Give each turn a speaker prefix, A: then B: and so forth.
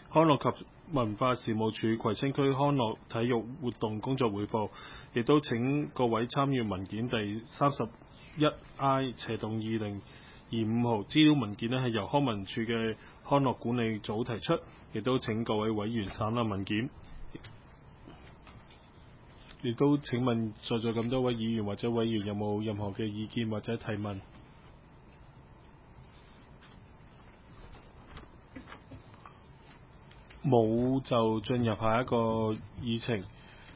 A: 康樂及文化事務署葵青區康樂體育活動工作彙報，亦都請各位參閱文件第31I/2025號資料文件係由康文署嘅康樂管理組提出，亦都請各位委員省覽文件。亦都請問在座咁多位議員或者委員有冇任何嘅意見或者提問？冇，就進入下一個議程。